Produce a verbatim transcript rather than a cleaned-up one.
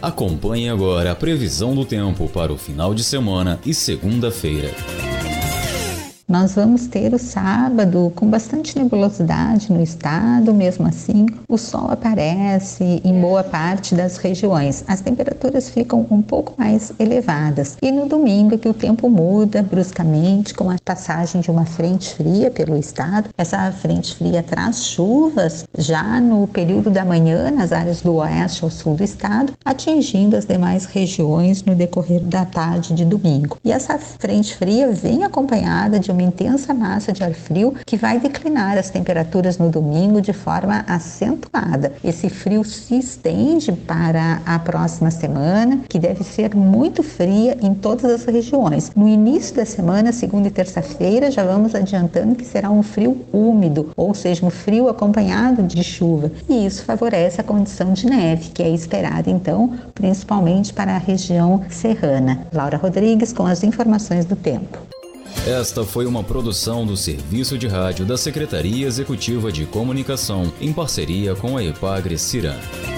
Acompanhe agora a previsão do tempo para o final de semana e segunda-feira. Nós vamos ter o sábado com bastante nebulosidade no estado, mesmo assim o sol aparece em boa parte das regiões. As temperaturas ficam um pouco mais elevadas. E no domingo é que o tempo muda bruscamente com a passagem de uma frente fria pelo estado. Essa frente fria traz chuvas já no período da manhã nas áreas do oeste ao sul do estado, atingindo as demais regiões no decorrer da tarde de domingo. E essa frente fria vem acompanhada de uma intensa massa de ar frio que vai declinar as temperaturas no domingo de forma acentuada. Esse frio se estende para a próxima semana, que deve ser muito fria em todas as regiões. No início da semana, segunda e terça-feira, já vamos adiantando que será um frio úmido, ou seja, um frio acompanhado de chuva. E isso favorece a condição de neve, que é esperada, então, principalmente para a região serrana. Laura Rodrigues com as informações do tempo. Esta foi uma produção do Serviço de Rádio da Secretaria Executiva de Comunicação, em parceria com a Epagre Ciran.